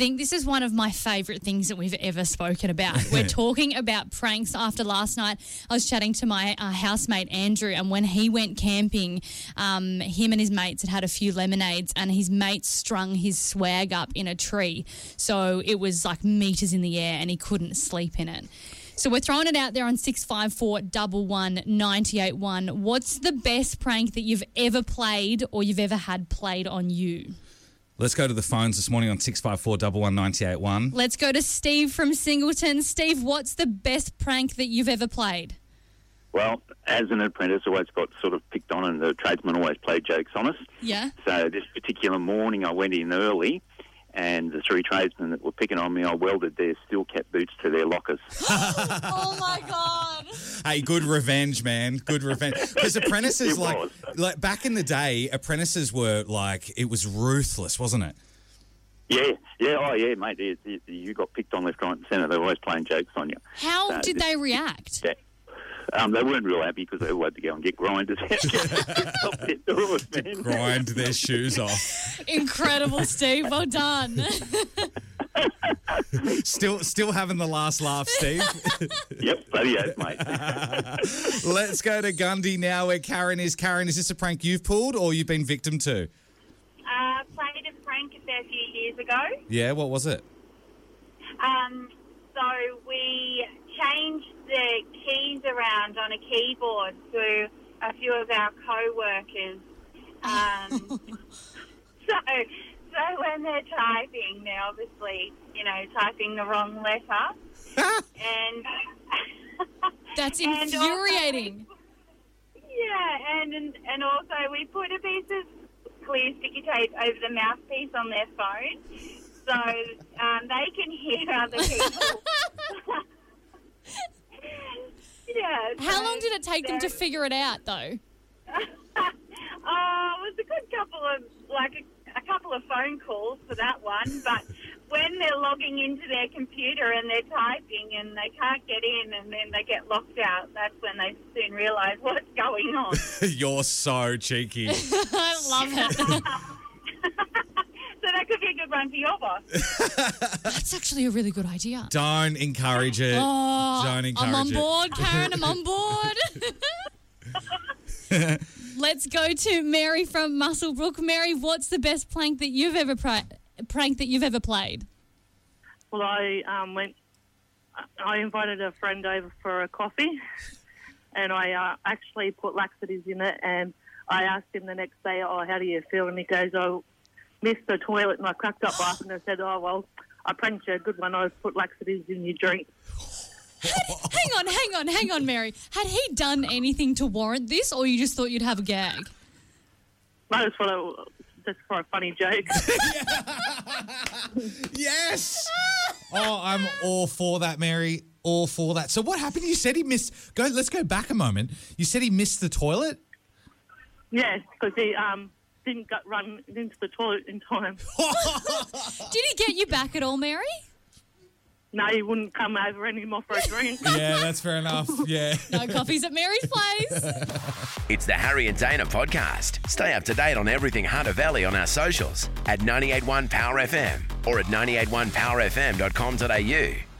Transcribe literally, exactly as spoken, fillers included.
think this is one of my favourite things that we've ever spoken about. We're talking about pranks after last night. I was chatting to my uh, housemate, Andrew, and when he went camping, um, him and his mates had had a few lemonades and his mate strung his swag up in a tree. So it was like metres in the air and he couldn't sleep in it. So we're throwing it out there on six five four, one one, nine eight one. What's the best prank that you've ever played or you've ever had played on you? Let's go to the phones this morning on six five four, one one, nine eight one. Let's go to Steve from Singleton. Steve, what's the best prank that you've ever played? Well, as an apprentice, I always got sort of picked on and the tradesmen always played jokes on us. Yeah. So this particular morning I went in early and the three tradesmen that were picking on me, I welded their steel-cap boots to their lockers. Oh, my God. Hey, good revenge, man. Good revenge. Because apprentices, It like, was. like back in the day, apprentices were like, it was ruthless, wasn't it? Yeah, yeah, oh yeah, mate. You, you- you got picked on left, right and centre. They were always playing jokes on you. How So did this- they react? Yeah. Um, they weren't real happy because they all had to go and get grinders. Stop their doors, man. Grind their shoes off. Incredible, Steve. Well done. Still still having the last laugh, Steve. Yep, bloody oath, mate. Let's go to Gundy now where Karen is. Karen, is this a prank you've pulled or you've been victim to? Uh, played a prank a fair few years ago. Yeah, what was it? Um, so we changed the keys around on a keyboard to a few of our co-workers. Um, so, so when they're typing, they're obviously, you know, typing the wrong letter. and That's and also infuriating. we- yeah, and, and and also we put a piece of clear sticky tape over the mouthpiece on their phone, so um, they can hear other people. Yeah. How so long did it take them to they're- figure it out, though? Oh, it was a good couple of, like, a, a couple of phone calls for that one. But when they're logging into their computer and they're typing and they can't get in and then they get locked out, that's when they soon realise what's going on. You're so cheeky. I love it. So that could be a good one for your boss. That's actually a really good idea. Don't encourage it. Oh, Don't encourage I'm on it. board, Karen. I'm on board. Let's go to Mary from Musselbrook. Mary, what's the best prank that you've ever pra- prank that you've ever played? Well, I um, went. I invited a friend over for a coffee, and I uh, actually put laxatives in it. And I asked him the next day, "Oh, how do you feel?" And he goes, "Oh, missed the toilet." And I cracked up laughing and I said, "Oh well, I pranked you a good one. I put laxatives in your drink." Hang on, hang on, hang on, Mary. Had he done anything to warrant this, or you just thought you'd have a gag? No, just for a, just for a funny joke. Yes. Oh, I'm all for that, Mary. All for that. So what happened? You said he missed. Go. Let's go back a moment. You said he missed the toilet. Yes, because he um, didn't get run into the toilet in time. Did he get you back at all, Mary? No, he wouldn't come over anymore for a drink. Yeah, that's fair enough. Yeah. No coffees at Mary's place. It's the Harry and Dana podcast. Stay up to date on everything Hunter Valley on our socials at nine eight one Power F M or at nine eight one power f m dot com dot a u.